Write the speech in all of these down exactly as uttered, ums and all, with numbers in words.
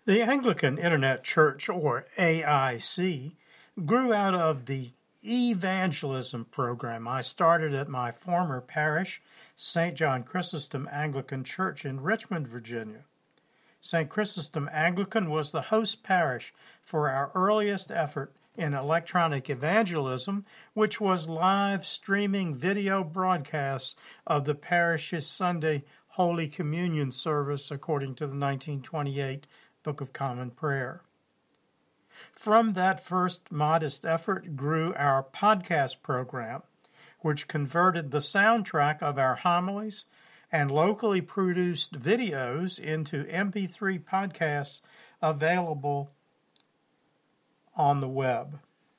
The Anglican Internet Church, or A I C, grew out of the evangelism program I started at my former parish, Saint John Chrysostom Anglican Church in Richmond, Virginia. Saint Chrysostom Anglican was the host parish for our earliest effort in electronic evangelism, which was live streaming video broadcasts of the parish's Sunday Holy Communion service according to the nineteen twenty-eight Book of Common Prayer. From that first modest effort grew our podcast program, which converted the soundtrack of our homilies and locally produced videos into M P three podcasts available on the web.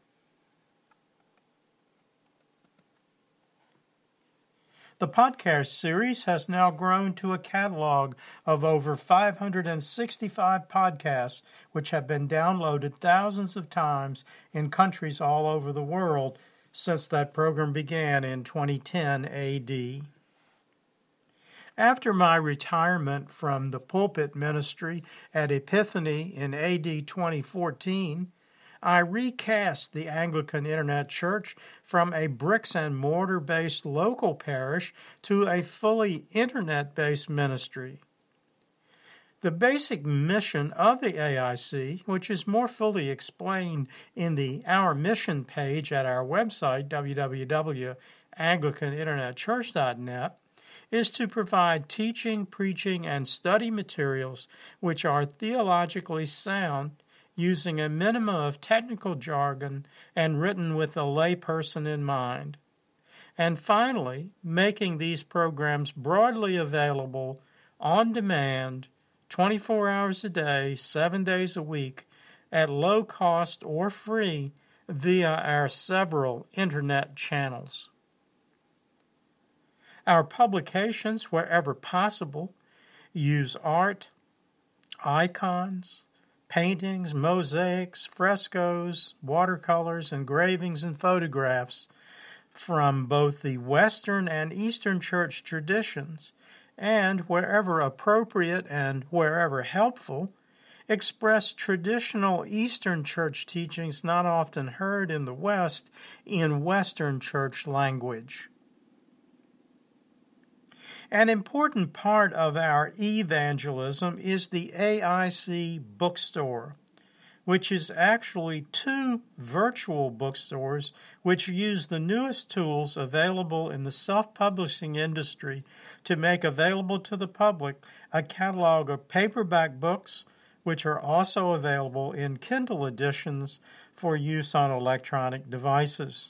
The podcast series has now grown to a catalog of over five hundred sixty-five podcasts, which have been downloaded thousands of times in countries all over the world since that program began in twenty ten A D. After my retirement from the pulpit ministry at Epiphany in A D twenty fourteen, I recast the Anglican Internet Church from a bricks-and-mortar-based local parish to a fully Internet-based ministry. The basic mission of the A I C, which is more fully explained in the Our Mission page at our website, w w w dot anglican internet church dot net, is to provide teaching, preaching, and study materials which are theologically sound, using a minimum of technical jargon and written with a layperson in mind. And finally, making these programs broadly available on demand, twenty-four hours a day, seven days a week, at low cost or free via our several internet channels. Our publications, wherever possible, use art, icons, paintings, mosaics, frescoes, watercolors, engravings, and photographs from both the Western and Eastern Church traditions, and, wherever appropriate and wherever helpful, express traditional Eastern Church teachings not often heard in the West in Western Church language. An important part of our evangelism is the A I C bookstore, which is actually two virtual bookstores which use the newest tools available in the self-publishing industry to make available to the public a catalog of paperback books, which are also available in Kindle editions for use on electronic devices.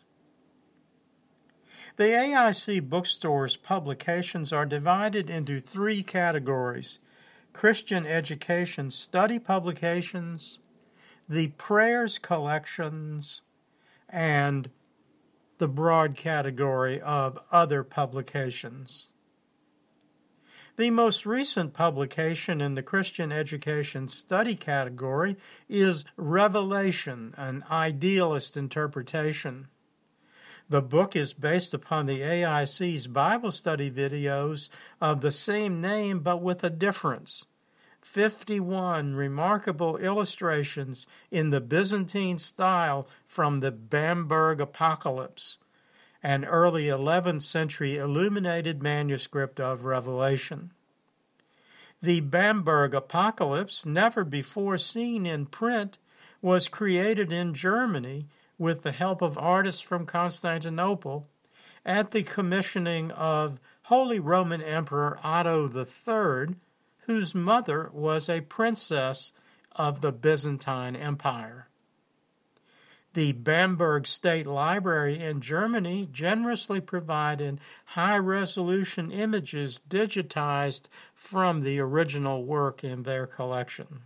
The A I C bookstore's publications are divided into three categories: Christian education study publications, the prayers collections, and the broad category of other publications. The most recent publication in the Christian education study category is Revelation, an idealist interpretation. The book is based upon the A I C's Bible study videos of the same name but with a difference: fifty-one remarkable illustrations in the Byzantine style from the Bamberg Apocalypse, an early eleventh century illuminated manuscript of Revelation. The Bamberg Apocalypse, never before seen in print, was created in Germany with the help of artists from Constantinople at the commissioning of Holy Roman Emperor Otto the Third, whose mother was a princess of the Byzantine Empire. The Bamberg State Library in Germany generously provided high-resolution images digitized from the original work in their collection.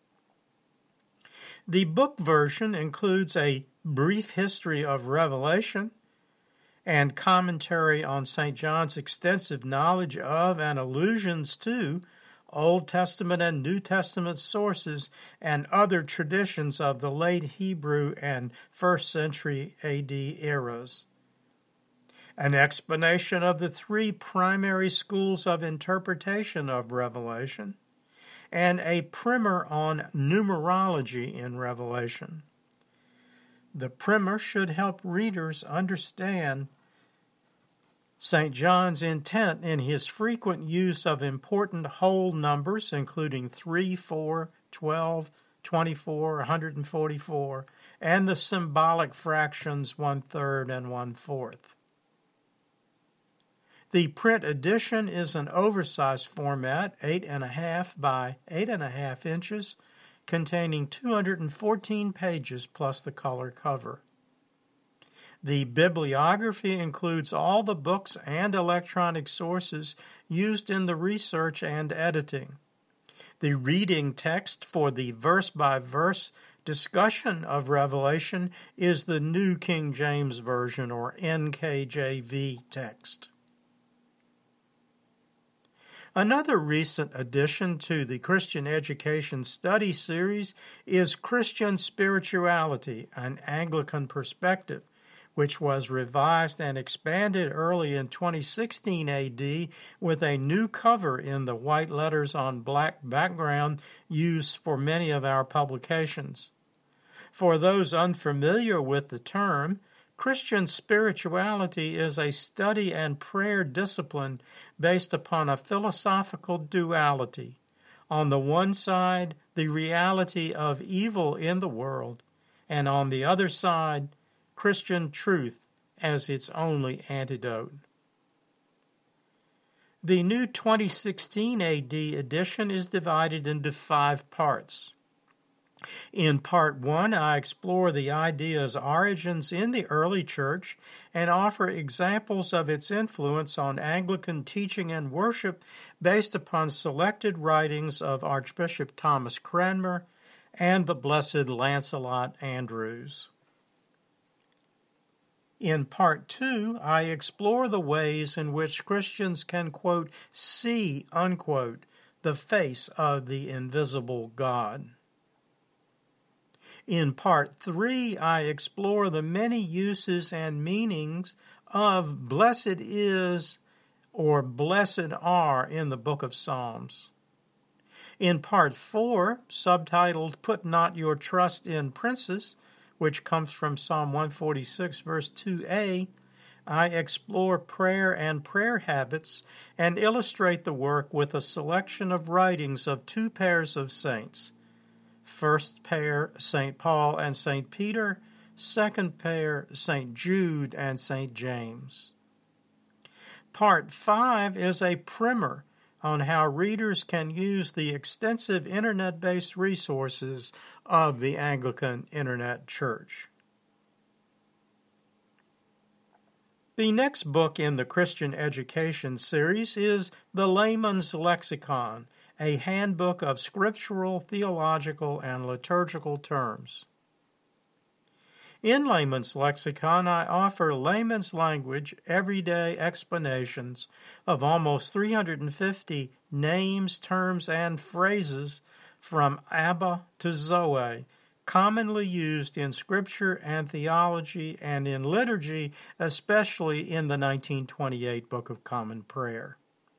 The book version includes a brief history of Revelation and commentary on Saint John's extensive knowledge of and allusions to Old Testament and New Testament sources and other traditions of the late Hebrew and first century A D eras. An explanation of the three primary schools of interpretation of Revelation, and a primer on numerology in Revelation. The primer should help readers understand Saint John's intent in his frequent use of important whole numbers, including three, four, twelve, twenty-four, one hundred forty-four, and the symbolic fractions one-third and one-fourth. The print edition is an oversized format, eight and a half by eight and a half inches, containing two hundred fourteen pages plus the color cover. The bibliography includes all the books and electronic sources used in the research and editing. The reading text for the verse-by-verse discussion of Revelation is the New King James Version, or N K J V text. Another recent addition to the Christian Education Study Series is Christian Spirituality, an Anglican Perspective, which was revised and expanded early in twenty sixteen A D with a new cover in the white letters on black background used for many of our publications. For those unfamiliar with the term, Christian spirituality is a study and prayer discipline based upon a philosophical duality. On the one side, the reality of evil in the world, and on the other side, Christian truth as its only antidote. The new twenty sixteen A D edition is divided into five parts. In Part one, I explore the idea's origins in the early church and offer examples of its influence on Anglican teaching and worship based upon selected writings of Archbishop Thomas Cranmer and the Blessed Lancelot Andrewes. In Part two, I explore the ways in which Christians can, quote, see, unquote, the face of the invisible God. In Part three, I explore the many uses and meanings of blessed is or blessed are in the book of Psalms. In Part four, subtitled Put Not Your Trust in Princes, which comes from Psalm one forty-six, verse two a, I explore prayer and prayer habits and illustrate the work with a selection of writings of two pairs of saints. First pair, Saint Paul and Saint Peter. Second pair, Saint Jude and Saint James. Part five is a primer on how readers can use the extensive internet-based resources of the Anglican Internet Church. The next book in the Christian Education series is The Layman's Lexicon, a handbook of scriptural, theological, and liturgical terms. In Layman's Lexicon, I offer layman's language, everyday explanations of almost three hundred fifty names, terms, and phrases from Abba to Zoe, commonly used in Scripture and theology and in liturgy, especially in the nineteen twenty-eight Book of Common Prayer.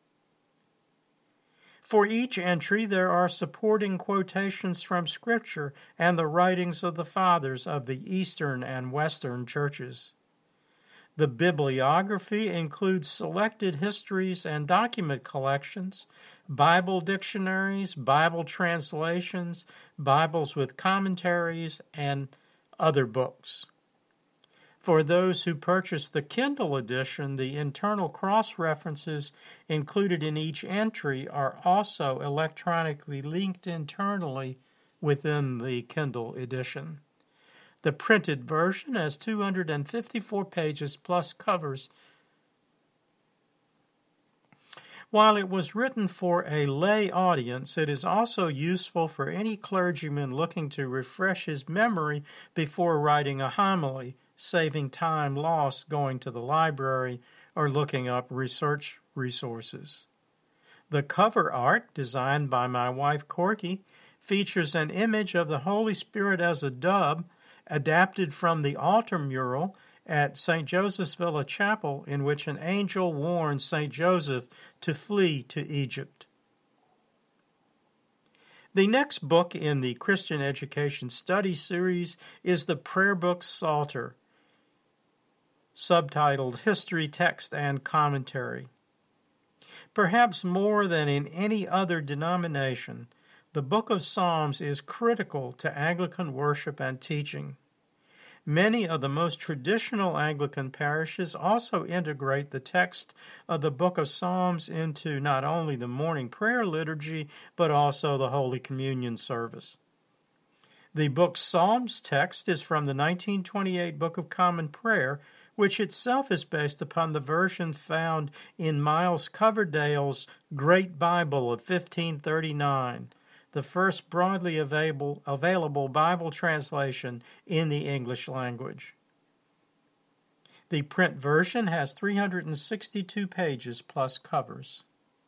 For each entry, there are supporting quotations from Scripture and the writings of the Fathers of the Eastern and Western churches. The bibliography includes selected histories and document collections, Bible dictionaries, Bible translations, Bibles with commentaries, and other books. For those who purchase the Kindle edition, the internal cross-references included in each entry are also electronically linked internally within the Kindle edition. The printed version has two hundred fifty-four pages plus covers. While it was written for a lay audience, it is also useful for any clergyman looking to refresh his memory before writing a homily, saving time lost going to the library or looking up research resources. The cover art, designed by my wife Corky, features an image of the Holy Spirit as a dove, adapted from the altar mural at Saint Joseph's Villa Chapel, in which an angel warns Saint Joseph to flee to Egypt. The next book in the Christian Education Study series is the Prayer Book Psalter, subtitled History, Text, and Commentary. Perhaps more than in any other denomination, the Book of Psalms is critical to Anglican worship and teaching. Many of the most traditional Anglican parishes also integrate the text of the Book of Psalms into not only the morning prayer liturgy, but also the Holy Communion service. The book's Psalms text is from the nineteen twenty-eight Book of Common Prayer, which itself is based upon the version found in Miles Coverdale's Great Bible of fifteen thirty-nine, the first broadly available, available Bible translation in the English language. The print version has three hundred sixty-two pages plus covers.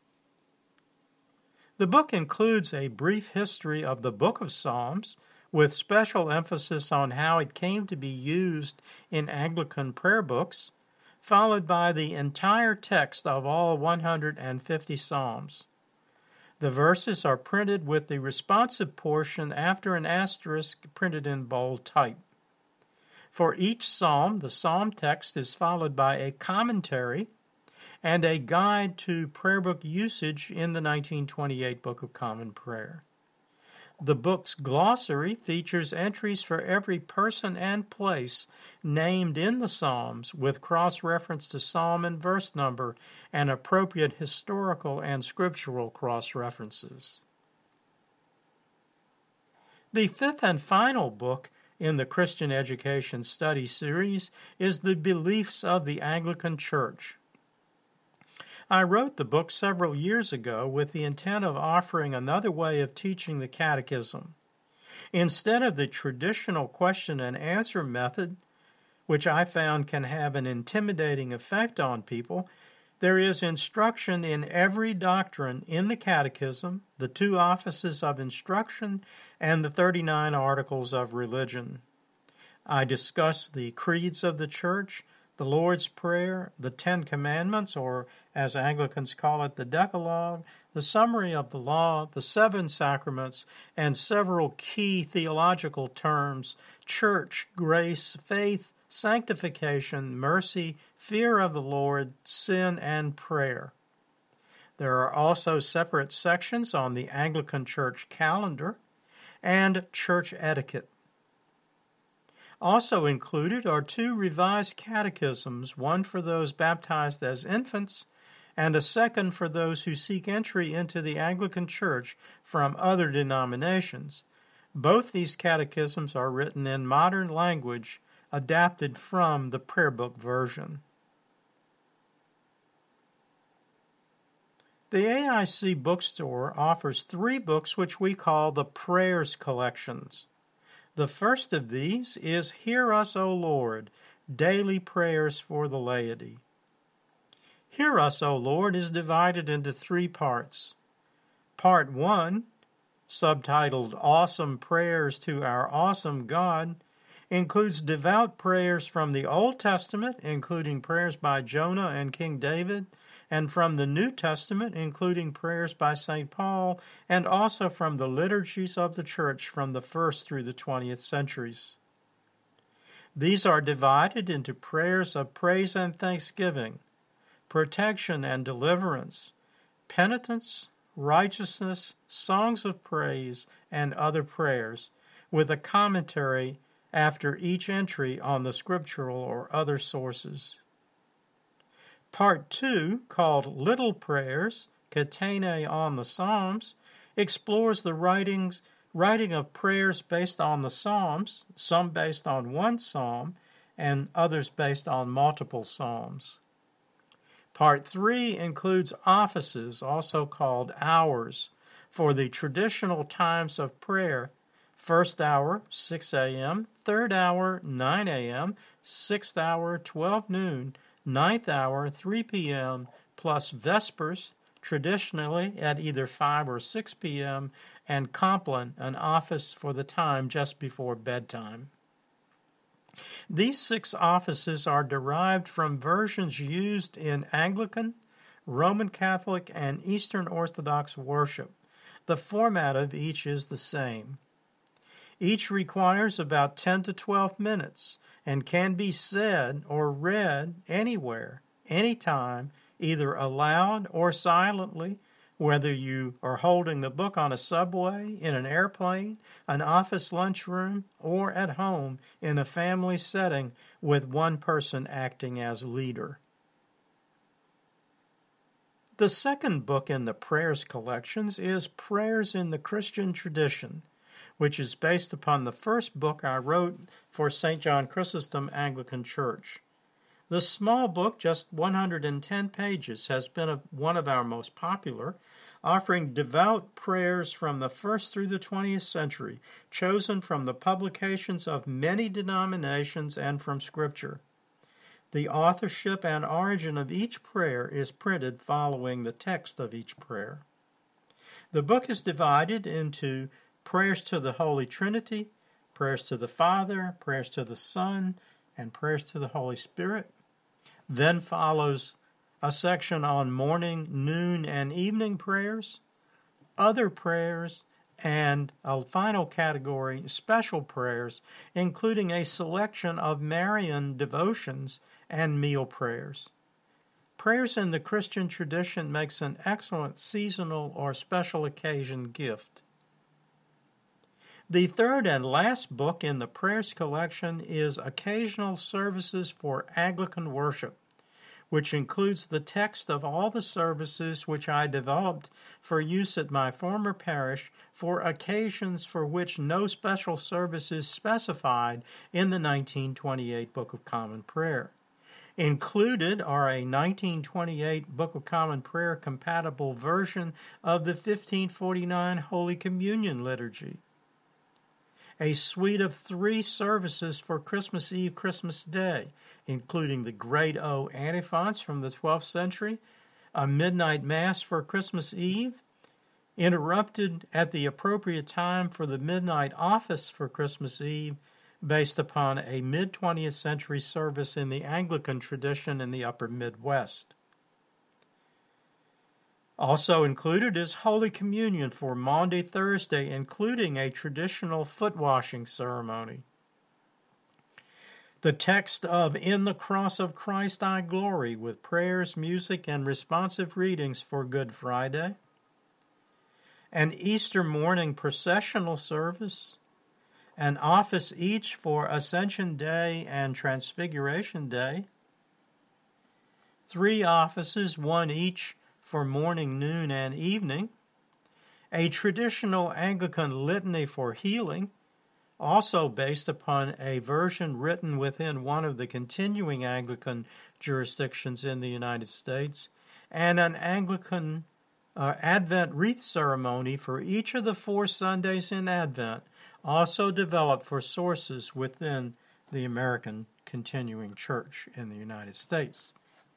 The book includes a brief history of the Book of Psalms, with special emphasis on how it came to be used in Anglican prayer books, followed by the entire text of all one hundred fifty Psalms. The verses are printed with the responsive portion after an asterisk printed in bold type. For each psalm, the psalm text is followed by a commentary and a guide to prayer book usage in the nineteen twenty-eight Book of Common Prayer. The book's glossary features entries for every person and place named in the Psalms, with cross-reference to psalm and verse number and appropriate historical and scriptural cross-references. The fifth and final book in the Christian Education Study series is The Beliefs of the Anglican Church. I wrote the book several years ago with the intent of offering another way of teaching the catechism. Instead of the traditional question and answer method, which I found can have an intimidating effect on people, there is instruction in every doctrine in the catechism, the two offices of instruction, and the thirty-nine articles of religion. I discuss the creeds of the Church, the Lord's Prayer, the Ten Commandments, or as Anglicans call it, the Decalogue, the summary of the law, the seven sacraments, and several key theological terms: church, grace, faith, sanctification, mercy, fear of the Lord, sin, and prayer. There are also separate sections on the Anglican Church calendar and church etiquette. Also included are two revised catechisms, one for those baptized as infants and a second for those who seek entry into the Anglican Church from other denominations. Both these catechisms are written in modern language, adapted from the prayer book version. The A I C bookstore offers three books which we call the Prayers Collections. The first of these is Hear Us, O Lord, Daily Prayers for the Laity. Hear Us, O Lord is divided into three parts. Part one, subtitled Awesome Prayers to Our Awesome God, includes devout prayers from the Old Testament, including prayers by Jonah and King David, and from the New Testament, including prayers by Saint Paul, and also from the liturgies of the Church from the first through the twentieth centuries. These are divided into prayers of praise and thanksgiving, protection and deliverance, penitence, righteousness, songs of praise, and other prayers, with a commentary after each entry on the scriptural or other sources. Part two, called Little Prayers, Catene on the Psalms, explores the writings, writing of prayers based on the Psalms, some based on one psalm, and others based on multiple psalms. Part three includes offices, also called hours, for the traditional times of prayer: first hour, six a.m., third hour, nine a.m., sixth hour, twelve noon, ninth hour, three p.m., plus Vespers, traditionally at either five or six p.m., and Compline, an office for the time just before bedtime. These six offices are derived from versions used in Anglican, Roman Catholic, and Eastern Orthodox worship. The format of each is the same. Each requires about ten to twelve minutes and can be said or read anywhere, anytime, either aloud or silently, whether you are holding the book on a subway, in an airplane, an office lunchroom, or at home in a family setting with one person acting as leader. The second book in the Prayers collections is Prayers in the Christian Tradition, which is based upon the first book I wrote for Saint John Chrysostom Anglican Church. The small book, just one hundred ten pages, has been a, one of our most popular, offering devout prayers from the first through the twentieth century, chosen from the publications of many denominations and from Scripture. The authorship and origin of each prayer is printed following the text of each prayer. The book is divided into prayers to the Holy Trinity, prayers to the Father, prayers to the Son, and prayers to the Holy Spirit. Then follows a section on morning, noon, and evening prayers, other prayers, and a final category, special prayers, including a selection of Marian devotions and meal prayers. Prayers in the Christian tradition makes an excellent seasonal or special occasion gift. The third and last book in the Prayers collection is Occasional Services for Anglican Worship, which includes the text of all the services which I developed for use at my former parish for occasions for which no special service is specified in the nineteen twenty-eight Book of Common Prayer. Included are a nineteen twenty-eight Book of Common Prayer compatible version of the fifteen forty-nine Holy Communion Liturgy, a suite of three services for Christmas Eve, Christmas Day, including the Great O antiphons from the twelfth century, a midnight Mass for Christmas Eve, interrupted at the appropriate time for the midnight office for Christmas Eve, based upon a mid-twentieth century service in the Anglican tradition in the upper Midwest. Also included is Holy Communion for Maundy Thursday, including a traditional foot-washing ceremony. The text of In the Cross of Christ I Glory, with prayers, music, and responsive readings for Good Friday. An Easter morning processional service. An office each for Ascension Day and Transfiguration Day. Three offices, one each for morning, noon, and evening. A traditional Anglican litany for healing, also based upon a version written within one of the continuing Anglican jurisdictions in the United States, and an Anglican uh, Advent wreath ceremony for each of the four Sundays in Advent, also developed for sources within the American Continuing Church in the United States.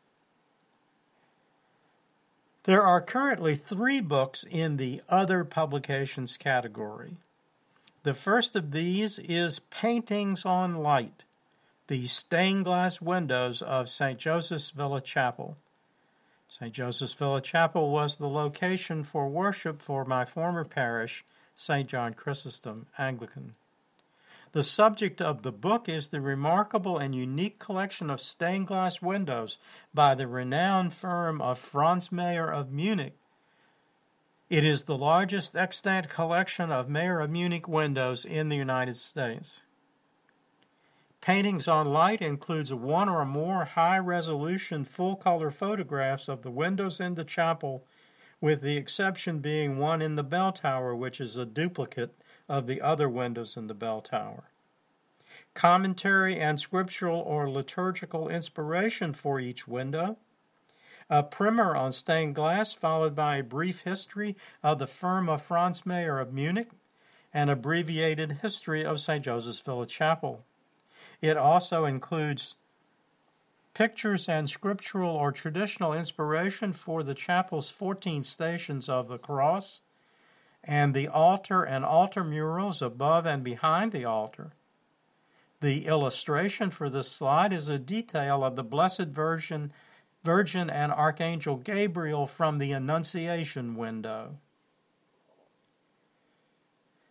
There are currently three books in the Other Publications category. The first of these is Paintings on Light, the stained glass windows of Saint Joseph's Villa Chapel. Saint Joseph's Villa Chapel was the location for worship for my former parish, Saint John Chrysostom Anglican. The subject of the book is the remarkable and unique collection of stained glass windows by the renowned firm of Franz Mayer of Munich. It is the largest extant collection of Mayer of Munich windows in the United States. Paintings on Light includes one or more high-resolution full-color photographs of the windows in the chapel, with the exception being one in the bell tower, which is a duplicate of the other windows in the bell tower. Commentary and scriptural or liturgical inspiration for each window. A primer on stained glass, followed by a brief history of the firm of Franz Mayer of Munich, an abbreviated history of Saint Joseph's Villa Chapel. It also includes pictures and scriptural or traditional inspiration for the chapel's fourteen stations of the cross, and the altar and altar murals above and behind the altar. The illustration for this slide is a detail of the Blessed Virgin, Virgin and Archangel Gabriel from the Annunciation window.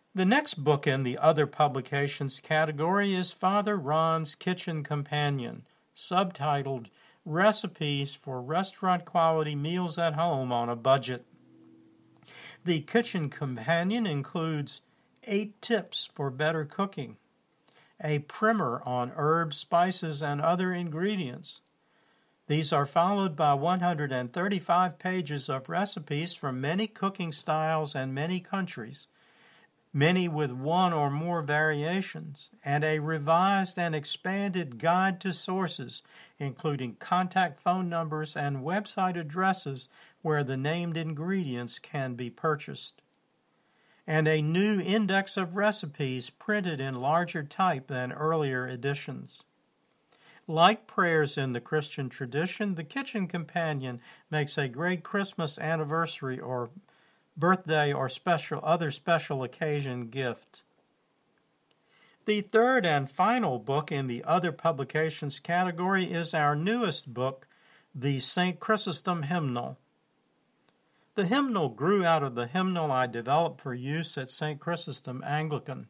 The next book in the other publications category is Father Ron's Kitchen Companion, subtitled Recipes for Restaurant-Quality Meals at Home on a Budget. The Kitchen Companion includes eight tips for better cooking, a primer on herbs, spices, and other ingredients. These are followed by one hundred thirty-five pages of recipes from many cooking styles and many countries, many with one or more variations, and a revised and expanded guide to sources, including contact phone numbers and website addresses where the named ingredients can be purchased, and a new index of recipes printed in larger type than earlier editions. Like prayers in the Christian tradition, the Kitchen Companion makes a great Christmas anniversary or birthday or special other special occasion gift. The third and final book in the other publications category is our newest book, the Saint Chrysostom Hymnal. The hymnal grew out of the hymnal I developed for use at Saint Chrysostom Anglican.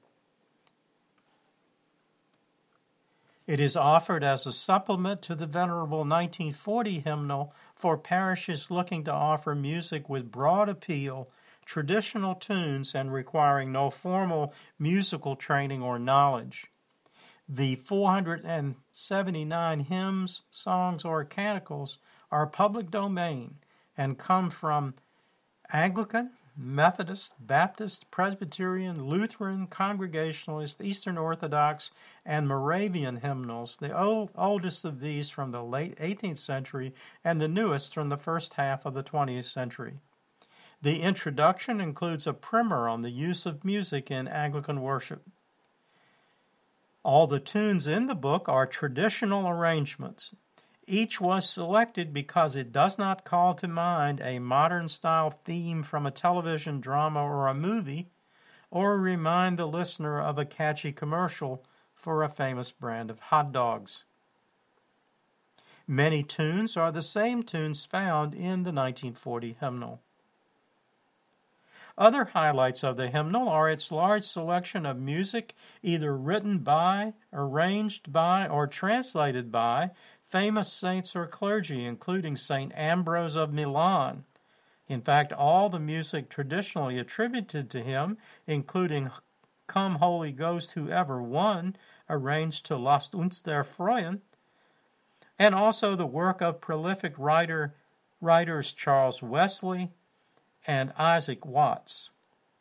It is offered as a supplement to the venerable nineteen forty hymnal for parishes looking to offer music with broad appeal, traditional tunes, and requiring no formal musical training or knowledge. The four hundred seventy-nine hymns, songs, or canticles are public domain and come from Anglican, Methodist, Baptist, Presbyterian, Lutheran, Congregationalist, Eastern Orthodox, and Moravian hymnals, the old, oldest of these from the late eighteenth century and the newest from the first half of the twentieth century. The introduction includes a primer on the use of music in Anglican worship. All the tunes in the book are traditional arrangements. Each was selected because it does not call to mind a modern-style theme from a television drama or a movie, or remind the listener of a catchy commercial for a famous brand of hot dogs. Many tunes are the same tunes found in the nineteen forty hymnal. Other highlights of the hymnal are its large selection of music either written by, arranged by, or translated by famous saints or clergy, including Saint Ambrose of Milan. In fact, all the music traditionally attributed to him, including Come Holy Ghost Whoever Won, arranged to Lasst uns der freuen, and also the work of prolific writer, writers Charles Wesley and Isaac Watts.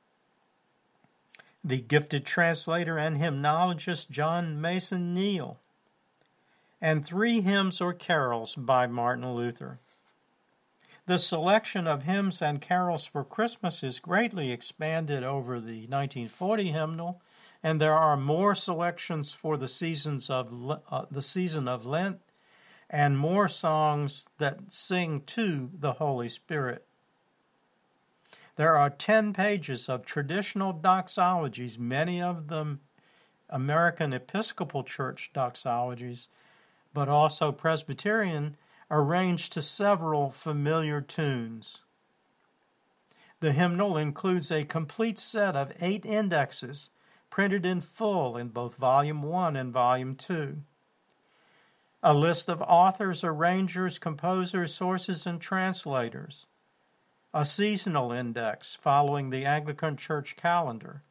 The gifted translator and hymnologist John Mason Neale, and three hymns or carols by Martin Luther. The selection of hymns and carols for Christmas is greatly expanded over the nineteen forty hymnal, and there are more selections for the seasons of uh, the season of Lent, and more songs that sing to the Holy Spirit. There are ten pages of traditional doxologies, many of them American Episcopal Church doxologies, but also Presbyterian, arranged to several familiar tunes. The hymnal includes a complete set of eight indexes, printed in full in both Volume one and Volume two. A list of authors, arrangers, composers, sources, and translators. A seasonal index following the Anglican Church calendar.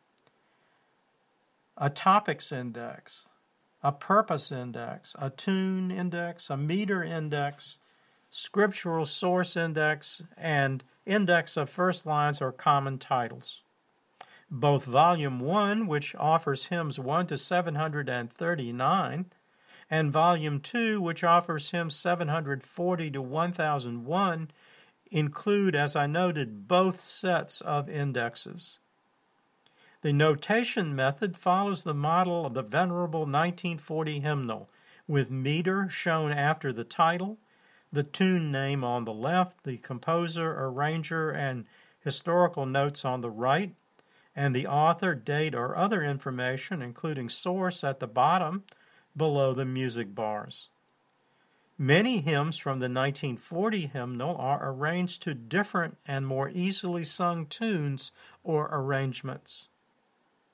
A topics index. A purpose index, a tune index, a meter index, scriptural source index, and index of first lines or common titles. Both Volume one, which offers hymns one to seven hundred thirty-nine, and Volume two, which offers hymns seven hundred forty to one thousand one, include, as I noted, both sets of indexes. The notation method follows the model of the venerable nineteen forty hymnal, with meter shown after the title, the tune name on the left, the composer, arranger, and historical notes on the right, and the author, date, or other information, including source, at the bottom, below the music bars. Many hymns from the nineteen forty hymnal are arranged to different and more easily sung tunes or arrangements.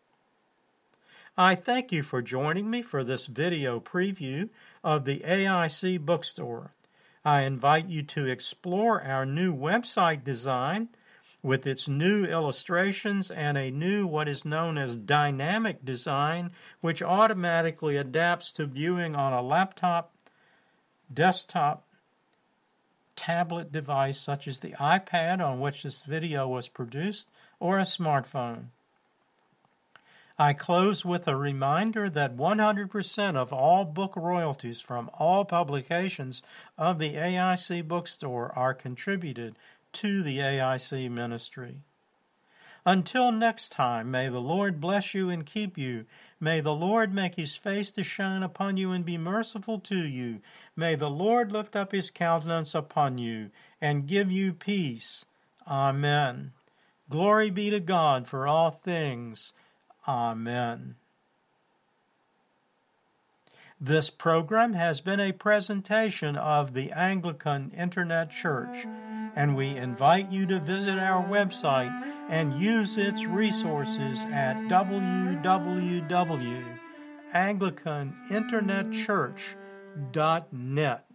I thank you for joining me for this video preview of the A I C Bookstore. I invite you to explore our new website design with its new illustrations and a new what is known as dynamic design, which automatically adapts to viewing on a laptop, desktop, tablet device such as the iPad on which this video was produced, or a smartphone. I close with a reminder that one hundred percent of all book royalties from all publications of the A I C Bookstore are contributed to the A I C ministry. Until next time, may the Lord bless you and keep you. May the Lord make his face to shine upon you and be merciful to you. May the Lord lift up his countenance upon you and give you peace. Amen. Glory be to God for all things. Amen. This program has been a presentation of the Anglican Internet Church, and we invite you to visit our website and use its resources at w w w dot anglican internet church dot net.